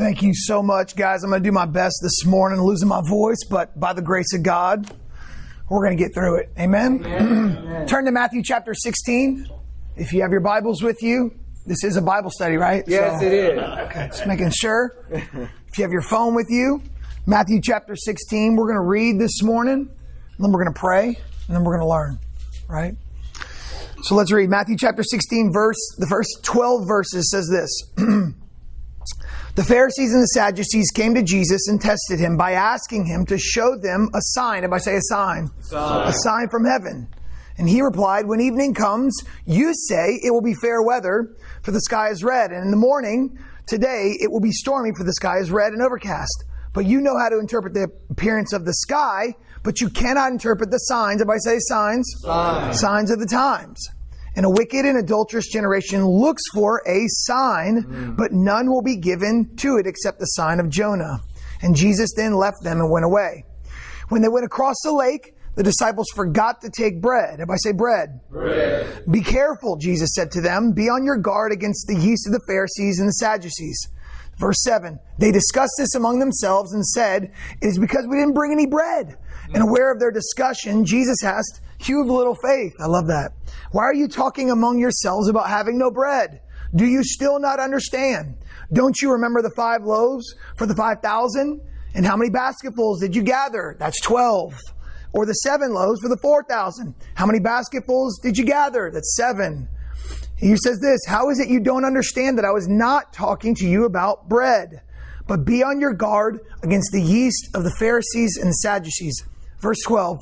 Thank you so much, guys. I'm going to do my best this morning, losing my voice, but by the grace of God, we're going to get through it. Amen? Amen. Turn to Matthew chapter 16. If you have your Bibles with you, this is a Bible study, right? Yes, it is. Okay, just making sure. If you have your phone with you, Matthew chapter 16, we're going to read this morning, and then we're going to pray, and then we're going to learn, right? So let's read Matthew chapter 16, the first 12 verses says this. The Pharisees and the Sadducees came to Jesus and tested him by asking him to show them a sign. Everybody say a sign. A sign from heaven. And he replied, when evening comes, you say it will be fair weather, for the sky is red. And in the morning, today, it will be stormy, for the sky is red and overcast. But you know how to interpret the appearance of the sky, but you cannot interpret the signs. Everybody say signs. Signs of the times. And a wicked and adulterous generation looks for a sign, but none will be given to it except the sign of Jonah. And Jesus then left them and went away. When they went across the lake, the disciples forgot to take bread. Everybody say bread. Bread. Be careful, Jesus said to them. Be on your guard against the yeast of the Pharisees and the Sadducees. Verse 7, they discussed this among themselves and said, it is because we didn't bring any bread. And aware of their discussion, Jesus asked, you of little faith. I love that. Why are you talking among yourselves about having no bread? Do you still not understand? Don't you remember the 5 loaves for the 5,000? And how many basketfuls did you gather? That's 12. Or the 7 loaves for the 4,000? How many basketfuls did you gather? That's 7. He says this, how is it you don't understand that I was not talking to you about bread? But be on your guard against the yeast of the Pharisees and the Sadducees. Verse 12.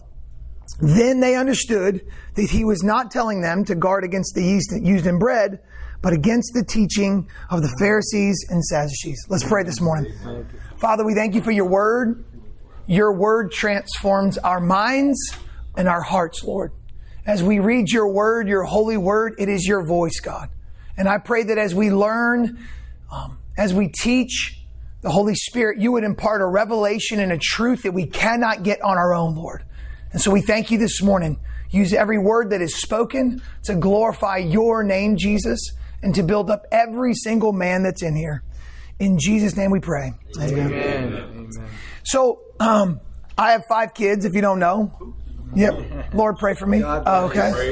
Then they understood that he was not telling them to guard against the yeast used in bread, but against the teaching of the Pharisees and Sadducees. Let's pray this morning. Father, we thank you for your word. Your word transforms our minds and our hearts, Lord. As we read your word, your holy word, it is your voice, God. And I pray that as we learn, as we teach, the Holy Spirit, you would impart a revelation and a truth that we cannot get on our own, Lord. And so we thank you this morning. Use every word that is spoken to glorify your name, Jesus, and to build up every single man that's in here. In Jesus' name we pray. Amen. Amen. So, I have 5 kids, if you don't know. Yep. Lord, pray for me. Okay.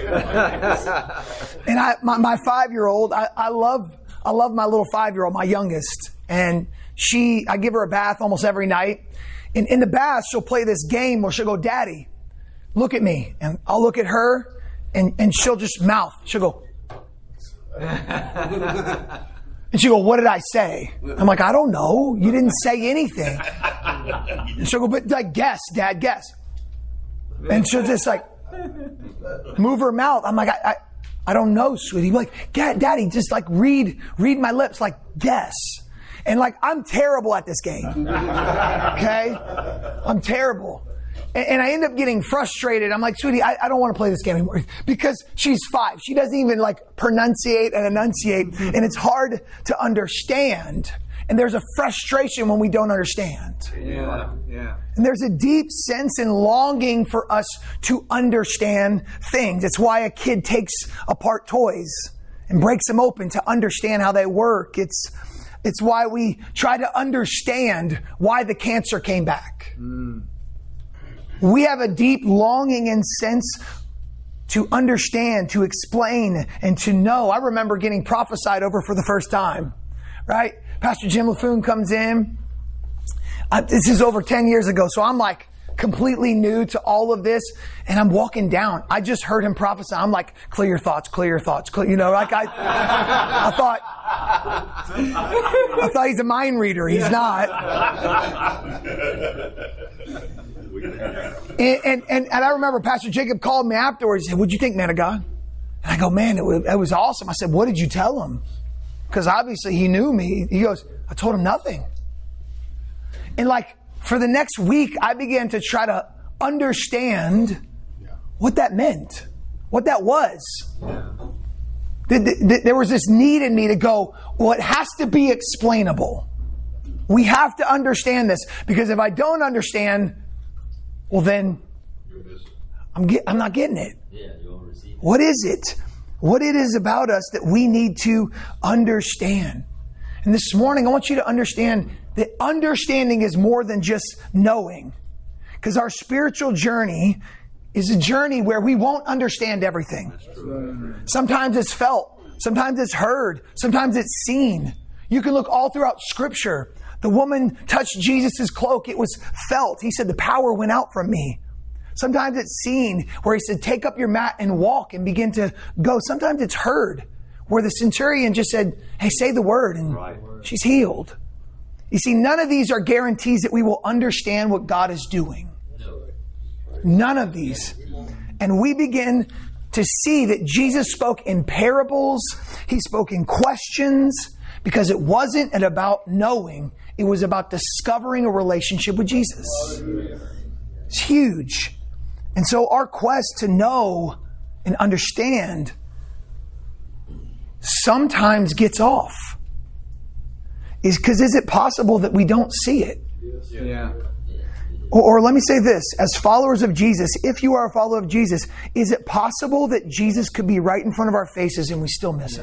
And my 5-year-old, I love my little 5-year-old, my youngest. And I give her a bath almost every night. In the bath, she'll play this game where she'll go, Daddy, look at me. And I'll look at her and she'll just mouth. She'll go. And she'll go, what did I say? I'm like, I don't know. You didn't say anything. And she'll go, but like, guess, Dad, guess. And she'll just like move her mouth. I'm like, I don't know, sweetie. Like, Daddy, just like read my lips, like guess. And like, I'm terrible at this game. Okay? I'm terrible. And I end up getting frustrated. I'm like, sweetie, I don't want to play this game anymore. Because she's 5. She doesn't even like pronunciate and enunciate. And it's hard to understand. And there's a frustration when we don't understand. Yeah. And there's a deep sense and longing for us to understand things. It's why a kid takes apart toys and breaks them open to understand how they work. It's why we try to understand why the cancer came back. We have a deep longing and sense to understand, to explain, and to know. I remember getting prophesied over for the first time, right? Pastor Jim LaFoon comes in. This is over 10 years ago, so I'm like completely new to all of this, and I'm walking down. I just heard him prophesy. I'm like, clear your thoughts, like I thought he's a mind reader. He's not. And I remember Pastor Jacob called me afterwards and said, what'd you think, man of God? And I go, man, it was awesome. I said, what did you tell him? Because obviously he knew me. He goes, I told him nothing. And like for the next week, I began to try to understand what that meant, what that was. There was this need in me to go, well, it has to be explainable. We have to understand this, because if I don't understand, well then I'm not getting it. What is it? What it is about us that we need to understand. And this morning, I want you to understand that understanding is more than just knowing. Because our spiritual journey is a journey where we won't understand everything. Sometimes it's felt. Sometimes it's heard. Sometimes it's seen. You can look all throughout Scripture. The woman touched Jesus' cloak. It was felt. He said, the power went out from me. Sometimes it's seen, where he said, take up your mat and walk and begin to go. Sometimes it's heard, where the centurion just said, hey, say the word, and she's healed. You see, none of these are guarantees that we will understand what God is doing. None of these. And we begin to see that Jesus spoke in parables. He spoke in questions, because it wasn't about knowing. It was about discovering a relationship with Jesus. It's huge. And so our quest to know and understand sometimes gets off. Is it possible that we don't see it? Yeah. Or let me say this, as followers of Jesus, if you are a follower of Jesus, is it possible that Jesus could be right in front of our faces and we still miss him?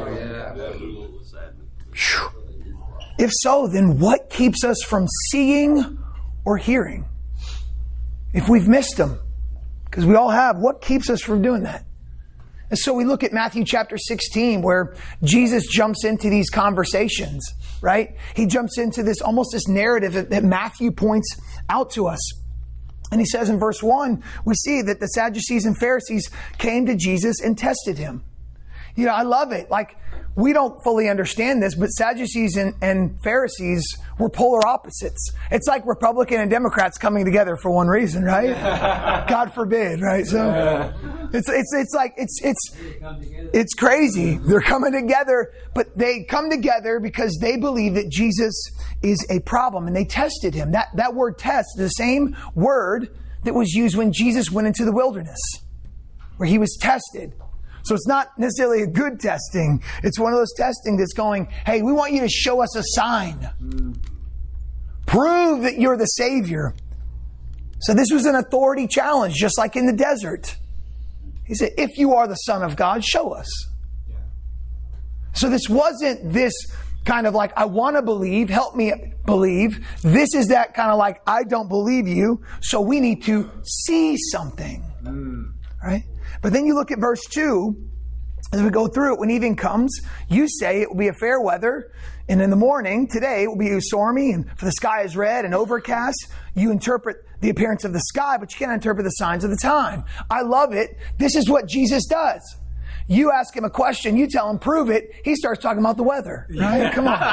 Whew. If so, then what keeps us from seeing or hearing? If we've missed him, because we all have, what keeps us from doing that? And so we look at Matthew chapter 16, where Jesus jumps into these conversations, right? He jumps into almost this narrative that Matthew points out to us. And he says in verse 1, we see that the Sadducees and Pharisees came to Jesus and tested him. You know, I love it. Like, we don't fully understand this, but Sadducees and Pharisees were polar opposites. It's like Republican and Democrats coming together for one reason, right? God forbid, right? So it's crazy. They're coming together, but they come together because they believe that Jesus is a problem, and they tested him. That word test, the same word that was used when Jesus went into the wilderness, where he was tested. So it's not necessarily a good testing. It's one of those testing that's going, hey, we want you to show us a sign. Prove that you're the Savior. So this was an authority challenge, just like in the desert. He said, if you are the Son of God, show us. So this wasn't this kind of like, I want to believe, help me believe. This is that kind of like, I don't believe you, so we need to see something. Right? But then you look at verse 2, as we go through it, when evening comes, you say it will be a fair weather, and in the morning, today, it will be stormy, and for the sky is red and overcast. You interpret the appearance of the sky, but you can't interpret the signs of the time. I love it. This is what Jesus does. You ask him a question, you tell him, prove it. He starts talking about the weather, right? Come on.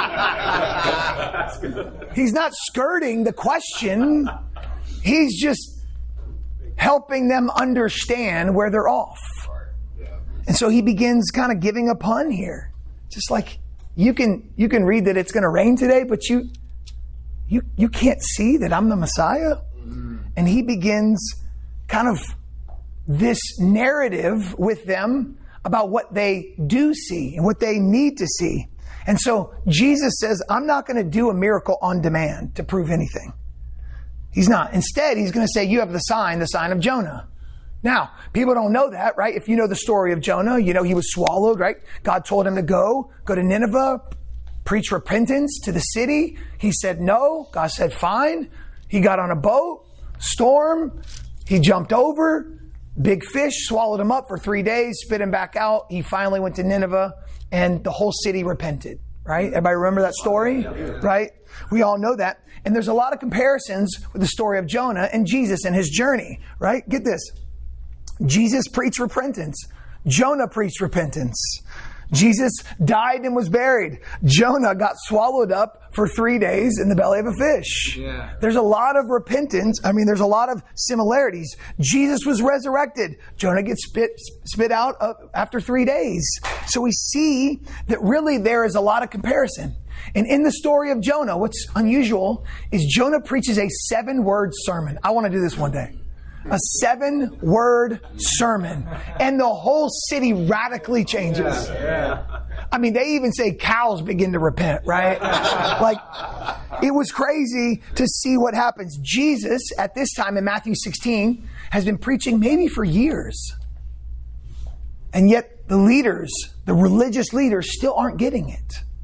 He's not skirting the question. He's just helping them understand where they're off. And so he begins kind of giving a pun here. Just like you can read that it's going to rain today, but you can't see that I'm the Messiah. And he begins kind of this narrative with them about what they do see and what they need to see. And so Jesus says, I'm not going to do a miracle on demand to prove anything. He's not. Instead, he's going to say, you have the sign of Jonah. Now, people don't know that, right? If you know the story of Jonah, you know he was swallowed, right? God told him to go to Nineveh, preach repentance to the city. He said no. God said fine. He got on a boat, storm. He jumped over. Big fish swallowed him up for 3 days, spit him back out. He finally went to Nineveh, and the whole city repented, right? Everybody remember that story, right? We all know that. And there's a lot of comparisons with the story of Jonah and Jesus and his journey, right? Get this. Jesus preached repentance. Jonah preached repentance. Jesus died and was buried. Jonah got swallowed up for 3 days in the belly of a fish. Yeah. There's a lot of repentance. I mean, there's a lot of similarities. Jesus was resurrected. Jonah gets spit out after 3 days. So we see that really there is a lot of comparison. And in the story of Jonah, what's unusual is Jonah preaches a 7-word sermon. I want to do this one day. A 7-word sermon. And the whole city radically changes. Yeah. I mean, they even say cows begin to repent, right? Like, it was crazy to see what happens. Jesus, at this time in Matthew 16, has been preaching maybe for years. And yet the leaders, the religious leaders, still aren't getting it.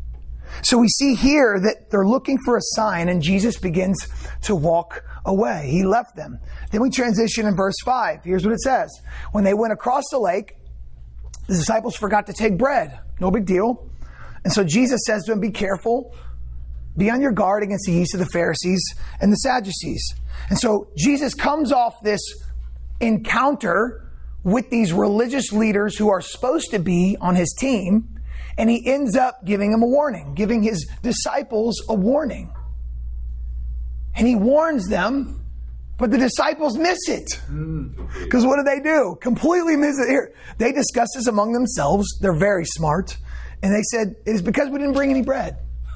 So we see here that they're looking for a sign, and Jesus begins to walk away. He left them. Then we transition in verse 5. Here's what it says. When they went across the lake, the disciples forgot to take bread. No big deal. And so Jesus says to them, be careful. Be on your guard against the yeast of the Pharisees and the Sadducees. And so Jesus comes off this encounter with these religious leaders who are supposed to be on his team, and he ends up giving them a warning, giving his disciples a warning. And he warns them, but the disciples miss it. Because what do? Completely miss it. Here, they discuss this among themselves. They're very smart. And they said, it is because we didn't bring any bread.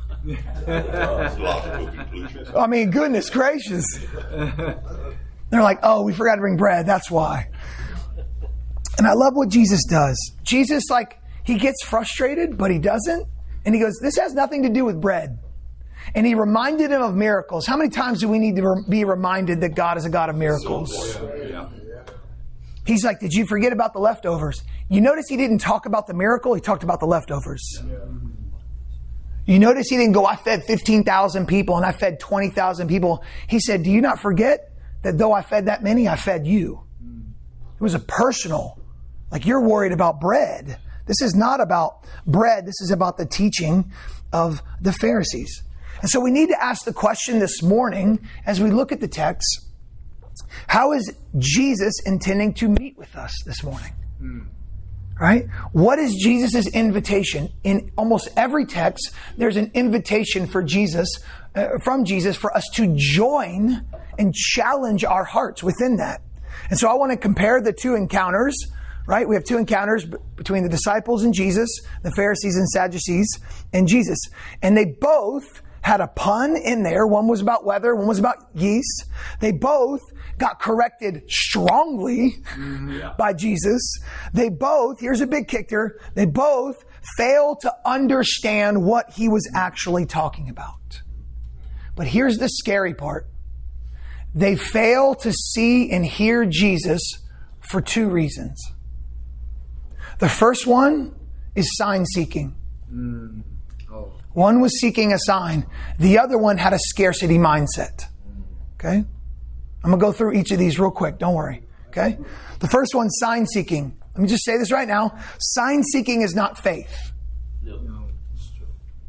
I mean, goodness gracious. They're like, oh, we forgot to bring bread. That's why. And I love what Jesus does. Jesus, he gets frustrated, but he doesn't. And he goes, this has nothing to do with bread. And he reminded him of miracles. How many times do we need to be reminded that God is a God of miracles? He's like, did you forget about the leftovers? You notice he didn't talk about the miracle. He talked about the leftovers. You notice he didn't go, I fed 15,000 people and I fed 20,000 people. He said, do you not forget that though I fed that many, I fed you? It was a personal, you're worried about bread. This is not about bread. This is about the teaching of the Pharisees. And so we need to ask the question this morning as we look at the text, how is Jesus intending to meet with us this morning? Right? What is Jesus' invitation? In almost every text, there's an invitation for Jesus, from Jesus, for us to join and challenge our hearts within that. And so I want to compare the two encounters, right? We have two encounters between the disciples and Jesus, the Pharisees and Sadducees and Jesus. And they both had a pun in there. One was about weather, one was about yeast. They both got corrected strongly by Jesus. They both, here's a big kicker, they both failed to understand what he was actually talking about. But here's the scary part. They fail to see and hear Jesus for two reasons. The first one is sign seeking. One was seeking a sign. The other one had a scarcity mindset. Okay? I'm going to go through each of these real quick. Don't worry. Okay? The first one, sign seeking. Let me just say this right now. Sign seeking is not faith. No, it's true.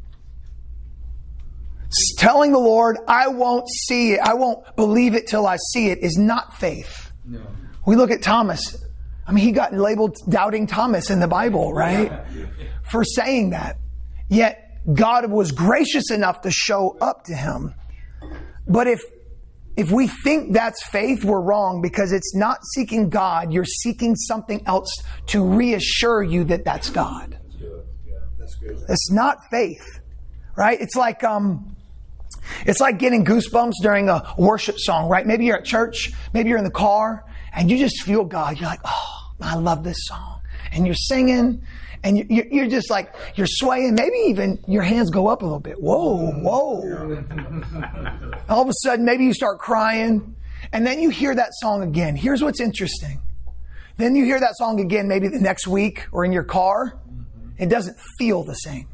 Telling the Lord, I won't see it, I won't believe it till I see it, is not faith. No. We look at Thomas. I mean, he got labeled Doubting Thomas in the Bible, right? For saying that. Yet, God was gracious enough to show up to him. But if we think that's faith, we're wrong, because it's not seeking God. You're seeking something else to reassure you that that's God. That's good. It's not faith, right? It's like getting goosebumps during a worship song, right? Maybe you're at church, maybe you're in the car, and you just feel God. You're like, oh, I love this song. And you're singing, and you're just like, you're swaying. Maybe even your hands go up a little bit. Whoa, whoa. All of a sudden, maybe you start crying, and then you hear that song again. Here's what's interesting. Then you hear that song again, maybe the next week or in your car. It doesn't feel the same.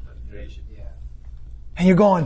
And you're going,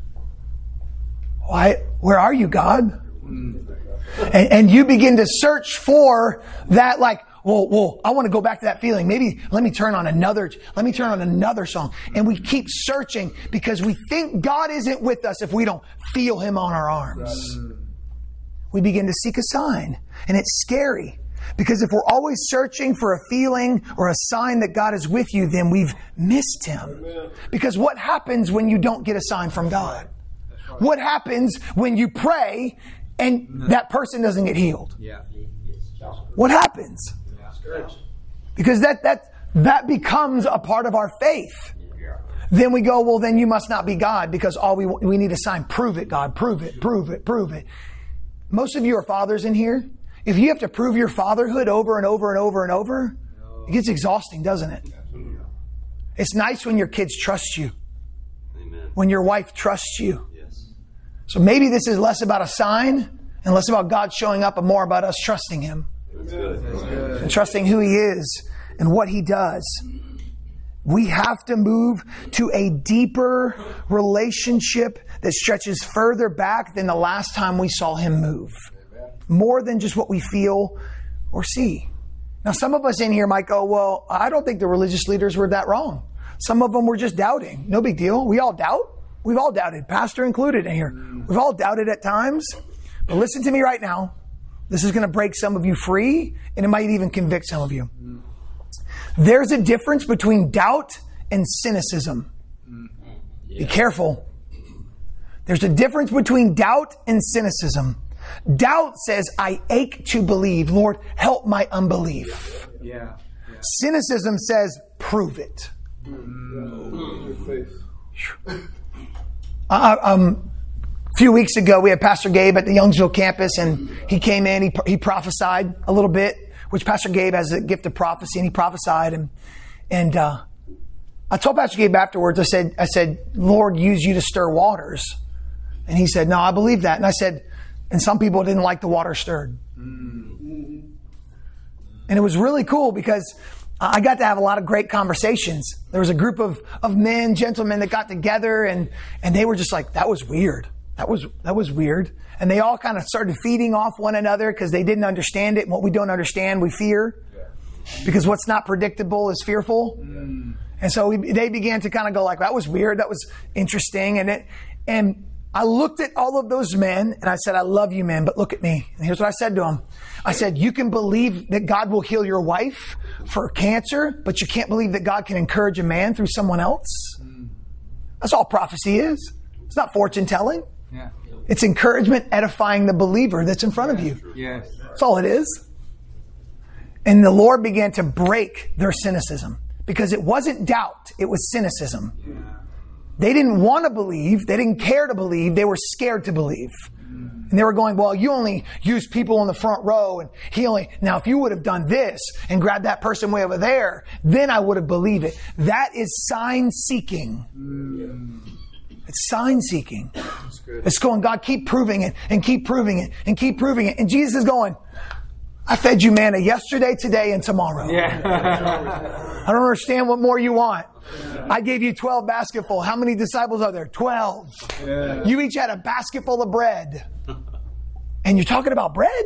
why? Where are you, God? And you begin to search for that, well, I want to go back to that feeling. Maybe let me turn on another song. And we keep searching because we think God isn't with us if we don't feel him on our arms. We begin to seek a sign. And it's scary because if we're always searching for a feeling or a sign that God is with you, then we've missed him. Because what happens when you don't get a sign from God? What happens when you pray and that person doesn't get healed? What happens? Because that becomes a part of our faith. Then we go, well, then you must not be God because all we need a sign. Prove it, God. Prove it, prove it, prove it. Most of you are fathers in here. If you have to prove your fatherhood over and over and over and over, it gets exhausting, doesn't it? It's nice when your kids trust you. When your wife trusts you. So maybe this is less about a sign and less about God showing up and more about us trusting him. And trusting who he is and what he does. We have to move to a deeper relationship that stretches further back than the last time we saw Him move. More than just what we feel or see. Now, some of us in here might go, well, I don't think the religious leaders were that wrong. Some of them were just doubting. No big deal. We all doubt. We've all doubted, pastor included in here. We've all doubted at times. But listen to me right now. This is going to break some of you free, and it might even convict some of you. There's a difference between doubt and cynicism. Be careful. There's a difference between doubt and cynicism. Doubt says, I ache to believe. Lord, help my unbelief. Cynicism says, prove it. A few weeks ago, we had Pastor Gabe at the Youngsville campus, and he came in, he prophesied a little bit, which Pastor Gabe has a gift of prophecy, and he prophesied. And I told Pastor Gabe afterwards, I said, Lord used you to stir waters. And he said, no, I believe that. And I said, and some people didn't like the water stirred. And it was really cool because I got to have a lot of great conversations. There was a group of men, gentlemen that got together, and they were just like, that was weird. That was weird. And they all kind of started feeding off one another because they didn't understand it. And what we don't understand, we fear. Because what's not predictable is fearful. And so they began to kind of go like, that was weird. That was interesting. And I looked at all of those men and I said, I love you, men, but look at me. And here's what I said to them. I said, you can believe that God will heal your wife for cancer, but you can't believe that God can encourage a man through someone else. That's all prophecy is. It's not fortune telling. Yeah. It's encouragement, edifying the believer that's in front of you. Yes. That's all it is. And the Lord began to break their cynicism because it wasn't doubt. It was cynicism. Yeah. They didn't want to believe. They didn't care to believe. They were scared to believe. And they were going, well, you only use people in the front row. And now if you would have done this and grabbed that person way over there, then I would have believed it. That is sign seeking. It's sign seeking. It's going, God, keep proving it and keep proving it and keep proving it. And Jesus is going, I fed you manna yesterday, today, and tomorrow. I don't understand what more you want. I gave you 12 basketful. How many disciples are there? 12. You each had a basket full of bread. And you're talking about bread?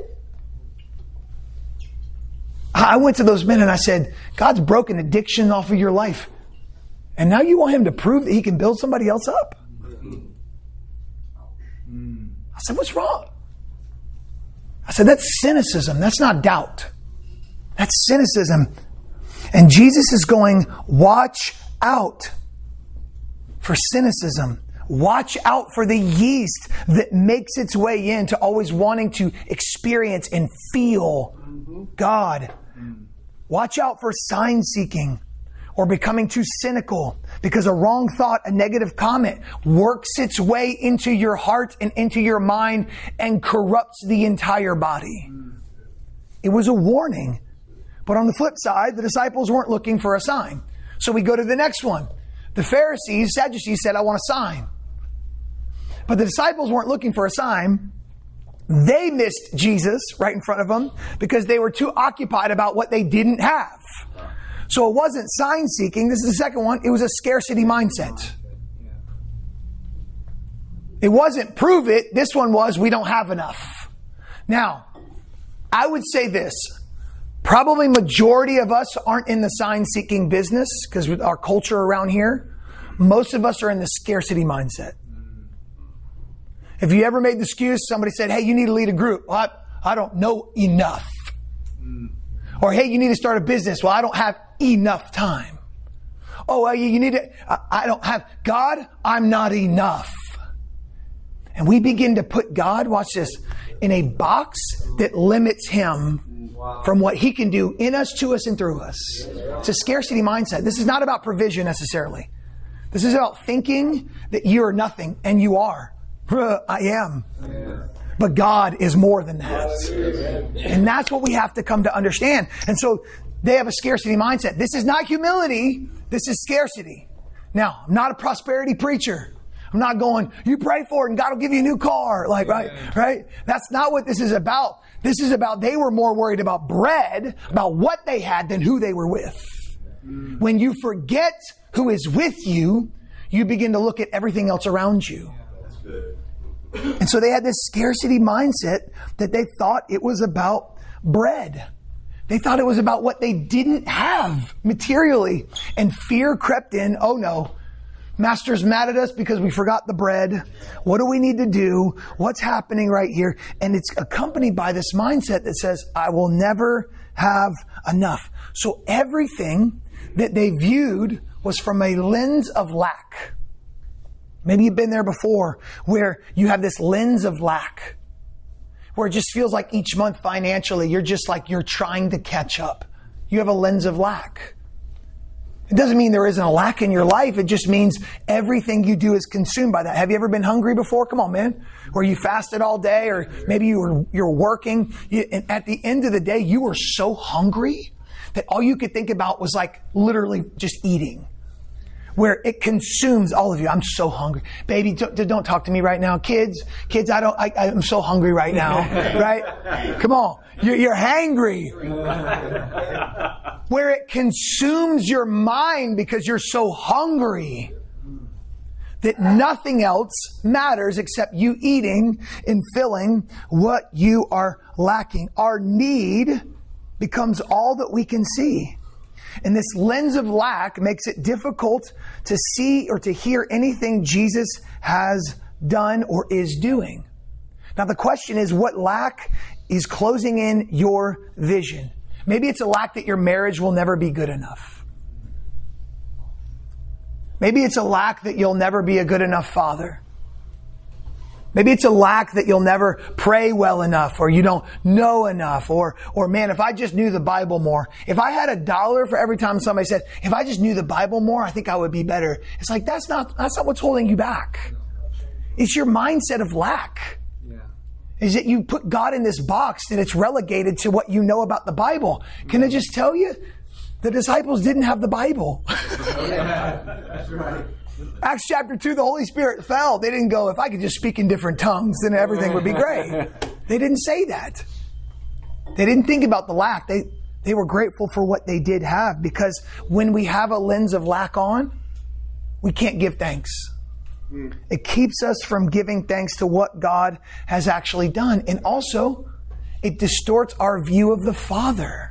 I went to those men and I said, God's broken addiction off of your life. And now you want Him to prove that He can build somebody else up? I said, what's wrong? I said, that's cynicism. That's not doubt. That's cynicism. And Jesus is going, watch out for cynicism. Watch out for the yeast that makes its way into always wanting to experience and feel God. Watch out for sign seeking or becoming too cynical because a wrong thought, a negative comment works its way into your heart and into your mind and corrupts the entire body. It was a warning. But on the flip side, the disciples weren't looking for a sign. So we go to the next one. The Pharisees, Sadducees said, I want a sign. But the disciples weren't looking for a sign. They missed Jesus right in front of them because they were too occupied about what they didn't have. So it wasn't sign seeking. This is the second one. It was a scarcity mindset. It wasn't prove it. This one was we don't have enough. Now, I would say this. Probably majority of us aren't in the sign seeking business because with our culture around here, most of us are in the scarcity mindset. If you ever made the excuse, somebody said, hey, you need to lead a group. Well, I don't know enough. Or, hey, you need to start a business. Well, I don't have enough time. Oh, well, you need to, I don't have, God, I'm not enough. And we begin to put God, watch this, in a box that limits Him from what He can do in us, to us, and through us. It's a scarcity mindset. This is not about provision necessarily. This is about thinking that you're nothing, and you are. I am. But God is more than that. And that's what we have to come to understand. And so they have a scarcity mindset. This is not humility. This is scarcity. Now, I'm not a prosperity preacher. I'm not going, you pray for it and God will give you a new car. Like, right? That's not what this is about. This is about, they were more worried about bread, about what they had than who they were with. When you forget who is with you, you begin to look at everything else around you. And so they had this scarcity mindset that they thought it was about bread. They thought it was about what they didn't have materially. And fear crept in. Oh no, Master's mad at us because we forgot the bread. What do we need to do? What's happening right here? And it's accompanied by this mindset that says, I will never have enough. So everything that they viewed was from a lens of lack. Maybe you've been there before where you have this lens of lack, where it just feels like each month financially, you're trying to catch up. You have a lens of lack. It doesn't mean there isn't a lack in your life. It just means everything you do is consumed by that. Have you ever been hungry before? Come on, man. Where you fasted all day, or maybe you're working. And at the end of the day, you were so hungry that all you could think about was like literally just eating. Where it consumes all of you. I'm so hungry. Baby, don't talk to me right now. Kids, I'm so hungry right now. Right? Come on. You're hangry. Where it consumes your mind because you're so hungry that nothing else matters except you eating and filling what you are lacking. Our need becomes all that we can see. And this lens of lack makes it difficult to see or to hear anything Jesus has done or is doing. Now the question is, what lack is closing in your vision? Maybe it's a lack that your marriage will never be good enough. Maybe it's a lack that you'll never be a good enough father. Maybe it's a lack that you'll never pray well enough, or you don't know enough, or man, if I just knew the Bible more. If I had $1 for every time somebody said, if I just knew the Bible more, I think I would be better. It's like, that's not what's holding you back. It's your mindset of lack. Is that you put God in this box that it's relegated to what you know about the Bible. Can I just tell you? The disciples didn't have the Bible. That's right. Acts chapter 2, the Holy Spirit fell. They didn't go, if I could just speak in different tongues, then everything would be great. They didn't say that. They didn't think about the lack. They were grateful for what they did have, because when we have a lens of lack on, we can't give thanks. It keeps us from giving thanks to what God has actually done. And also, it distorts our view of the Father.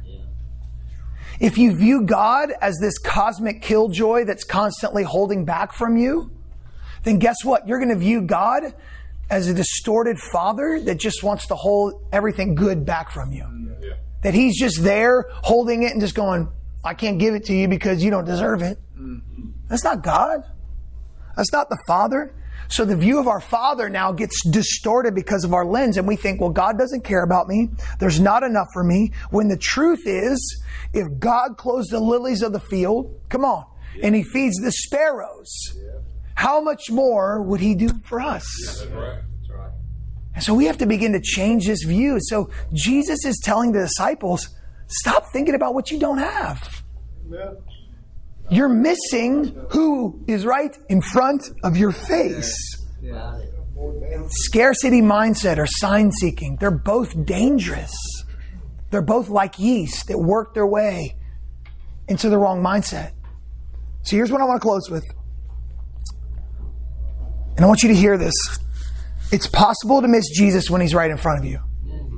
If you view God as this cosmic killjoy that's constantly holding back from you, then guess what? You're going to view God as a distorted father that just wants to hold everything good back from you. Yeah. That he's just there holding it and just going, I can't give it to you because you don't deserve it. That's not God. That's not the Father. So the view of our Father now gets distorted because of our lens, and we think, well, God doesn't care about me. There's not enough for me. When the truth is, if God clothes the lilies of the field, come on, and He feeds the sparrows, how much more would He do for us? That's right. That's right. And so we have to begin to change this view. So Jesus is telling the disciples, stop thinking about what you don't have. Yeah. You're missing who is right in front of your face. Yeah. Scarcity mindset or sign seeking, they're both dangerous. They're both like yeast that work their way into the wrong mindset. So here's what I want to close with. And I want you to hear this. It's possible to miss Jesus when He's right in front of you.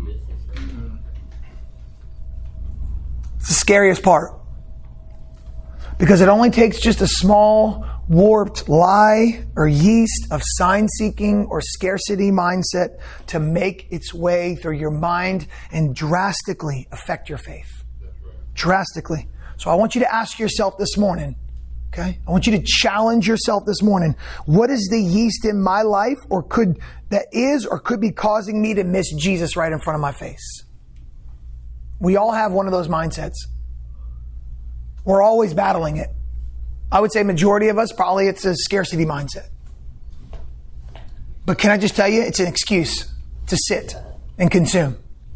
It's the scariest part. Because it only takes just a small, warped lie or yeast of sign-seeking or scarcity mindset to make its way through your mind and drastically affect your faith. Drastically. So I want you to ask yourself this morning, okay? I want you to challenge yourself this morning. What is the yeast in my life or could be causing me to miss Jesus right in front of my face? We all have one of those mindsets. We're always battling it. I would say majority of us, probably it's a scarcity mindset. But can I just tell you, it's an excuse to sit and consume.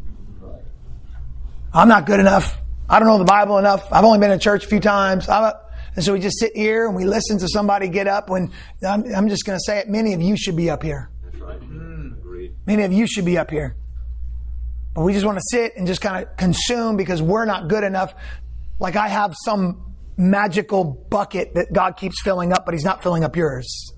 I'm not good enough. I don't know the Bible enough. I've only been in church a few times. And so we just sit here and we listen to somebody get up when, I'm just going to say it, many of you should be up here. That's right. Agreed. Many of you should be up here. But we just want to sit and just kind of consume because we're not good enough. Like I have some magical bucket that God keeps filling up, but He's not filling up yours.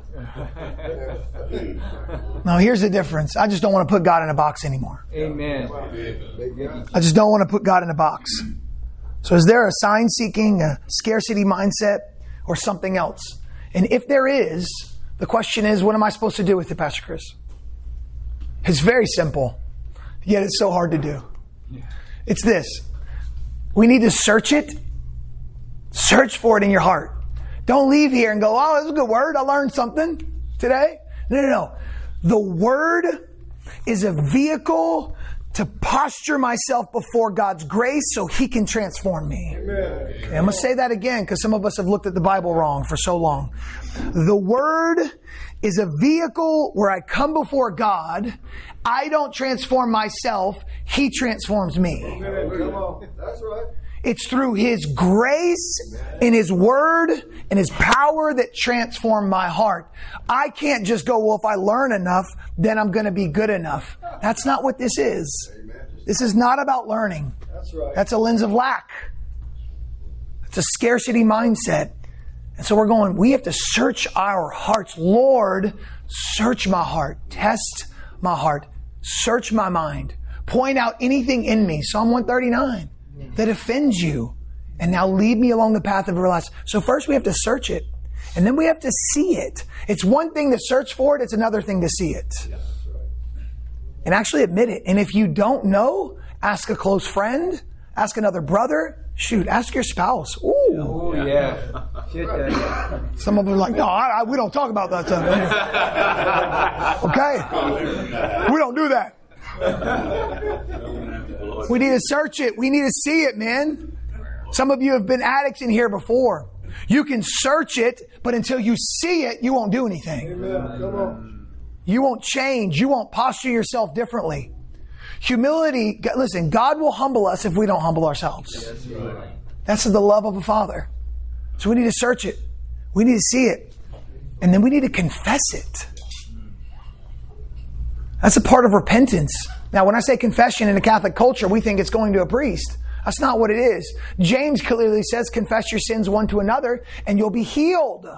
Now, here's the difference. I just don't want to put God in a box anymore. Amen. I just don't want to put God in a box. So is there a sign-seeking, a scarcity mindset, or something else? And if there is, the question is, what am I supposed to do with it, Pastor Chris? It's very simple, yet it's so hard to do. It's this. We need to search it. Search for it in your heart. Don't leave here and go, oh, that's a good word. I learned something today. No. The word is a vehicle to posture myself before God's grace so He can transform me. Okay, I'm going to say that again because some of us have looked at the Bible wrong for so long. The word is a vehicle where I come before God. I don't transform myself. He transforms me. That's right. It's through His grace and His word and His power that transform my heart. I can't just go, well, if I learn enough, then I'm going to be good enough. That's not what this is. This is not about learning. That's right. That's a lens of lack. It's a scarcity mindset. And so we have to search our hearts. Lord, search my heart. Test my heart. Search my mind. Point out anything in me. Psalm 139. That offends you. And now lead me along the path of everlasting. So first we have to search it. And then we have to see it. It's one thing to search for it. It's another thing to see it. And actually admit it. And if you don't know, ask a close friend. Ask another brother. Shoot, ask your spouse. Ooh. Oh, yeah. Shit, Daddy. Some of them are like, no, we don't talk about that stuff. Okay? We don't do that. We need to search it. We need to see it, man. Some of you have been addicts in here before. You can search it, but until you see it, you won't do anything. Amen. Come on. You won't change. You won't posture yourself differently. Humility, listen, God will humble us if we don't humble ourselves. That's the love of a father. So we need to search it. We need to see it. And then we need to confess it. That's a part of repentance. Now, when I say confession in the Catholic culture, we think it's going to a priest. That's not what it is. James clearly says, confess your sins one to another and you'll be healed.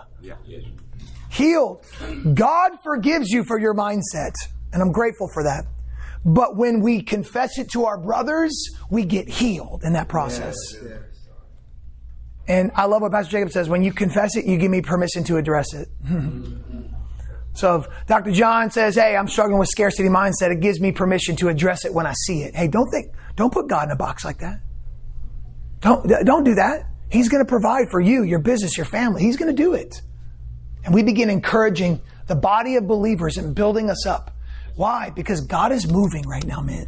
Healed. God forgives you for your mindset. And I'm grateful for that. But when we confess it to our brothers, we get healed in that process. Yes. And I love what Pastor Jacob says, when you confess it, you give me permission to address it. So if Dr. John says, hey, I'm struggling with scarcity mindset, it gives me permission to address it when I see it. Hey, don't put God in a box like that. Don't do that. He's going to provide for you, your business, your family. He's going to do it. And we begin encouraging the body of believers and building us up. Why? Because God is moving right now, man.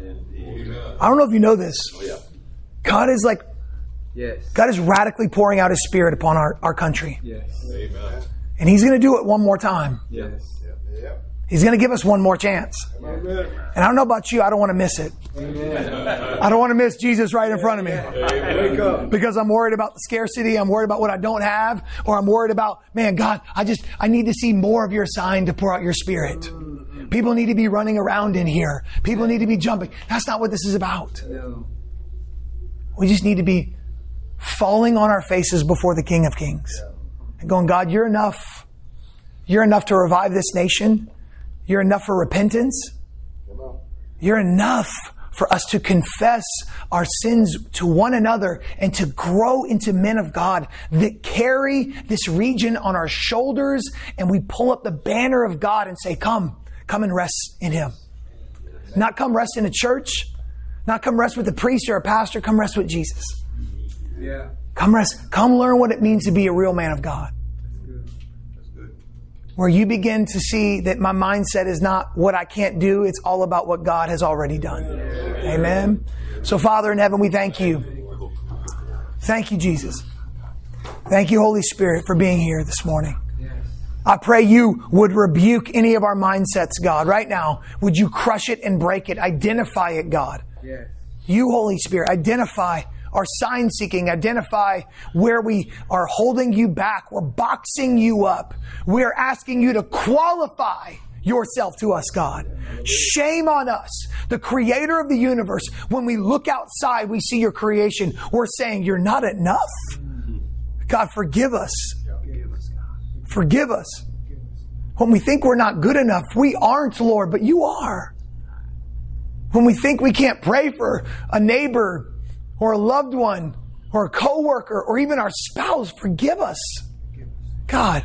I don't know if you know this. God is radically pouring out His Spirit upon our country. Yes. Amen. And He's going to do it one more time. Yes. He's going to give us one more chance. Amen. And I don't know about you, I don't want to miss it. I don't want to miss Jesus right in front of me. Wake up. Because I'm worried about the scarcity, I'm worried about what I don't have, or I'm worried about, man, God, I need to see more of your sign to pour out your Spirit. People need to be running around in here. People need to be jumping. That's not what this is about. No. We just need to be falling on our faces before the King of Kings. And going, God, you're enough. You're enough to revive this nation. You're enough for repentance. You're enough for us to confess our sins to one another and to grow into men of God that carry this region on our shoulders, and we pull up the banner of God and say, come and rest in Him. Not come rest in a church, not come rest with a priest or a pastor, come rest with Jesus. Yeah. Come rest. Come learn what it means to be a real man of God. That's good. Where you begin to see that my mindset is not what I can't do. It's all about what God has already done. Amen. So Father in heaven, we thank you. Thank you, Jesus. Thank you, Holy Spirit, for being here this morning. I pray you would rebuke any of our mindsets, God. Right now, would you crush it and break it? Identify it, God. Yes. You, Holy Spirit, identify our sign seeking, identify where we are holding you back. We're boxing you up. We're asking you to qualify yourself to us, God. Shame on us, the creator of the universe. When we look outside, we see your creation. We're saying you're not enough. God, forgive us. Forgive us. When we think we're not good enough, we aren't, Lord, but you are. When we think we can't pray for a neighbor or a loved one or a coworker or even our spouse, forgive us. God,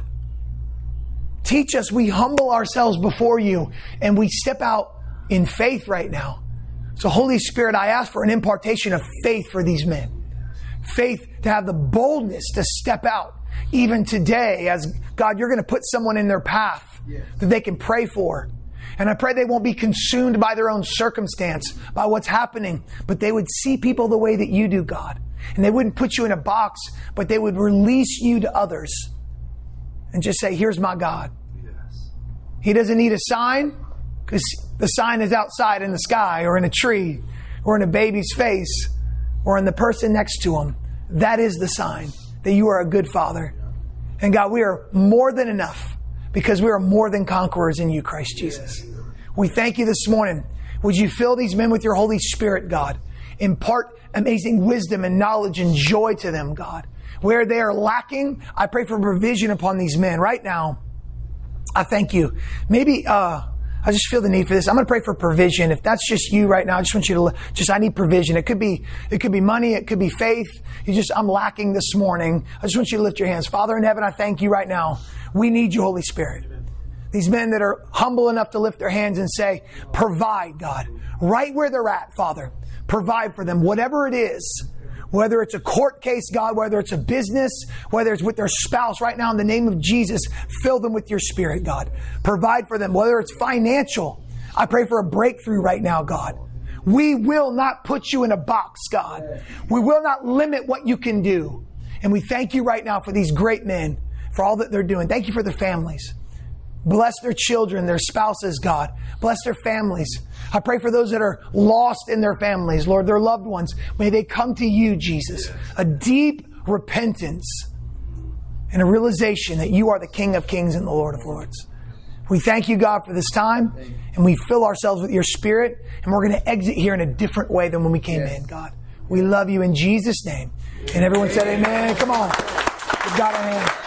teach us. We humble ourselves before you and we step out in faith right now. So Holy Spirit, I ask for an impartation of faith for these men. Faith to have the boldness to step out even today as God, you're going to put someone in their path that they can pray for. And I pray they won't be consumed by their own circumstance, by what's happening, but they would see people the way that you do, God. And they wouldn't put you in a box, but they would release you to others and just say, here's my God. Yes. He doesn't need a sign because the sign is outside in the sky or in a tree or in a baby's face or in the person next to him. That is the sign that you are a good Father. And God, we are more than enough because we are more than conquerors in you, Christ Jesus. We thank you this morning. Would you fill these men with your Holy Spirit, God? Impart amazing wisdom and knowledge and joy to them, God. Where they are lacking, I pray for provision upon these men right now. I thank you. Maybe, I just feel the need for this. I'm going to pray for provision. If that's just you right now, I just want you to, I need provision. It could be money. It could be faith. I'm lacking this morning. I just want you to lift your hands. Father in heaven, I thank you right now. We need you, Holy Spirit. These men that are humble enough to lift their hands and say, provide, God, right where they're at, Father. Provide for them, whatever it is. Whether it's a court case, God, whether it's a business, whether it's with their spouse right now, in the name of Jesus, fill them with your Spirit, God. Provide for them, whether it's financial. I pray for a breakthrough right now, God. We will not put you in a box, God. We will not limit what you can do. And we thank you right now for these great men, for all that they're doing. Thank you for their families. Bless their children, their spouses, God. Bless their families. I pray for those that are lost in their families, Lord, their loved ones. May they come to you, Jesus. A deep repentance and a realization that you are the King of Kings and the Lord of Lords. We thank you, God, for this time, and we fill ourselves with your Spirit, and we're going to exit here in a different way than when we came in, God. We love you in Jesus' name. And everyone said amen. Come on. We've got our hand.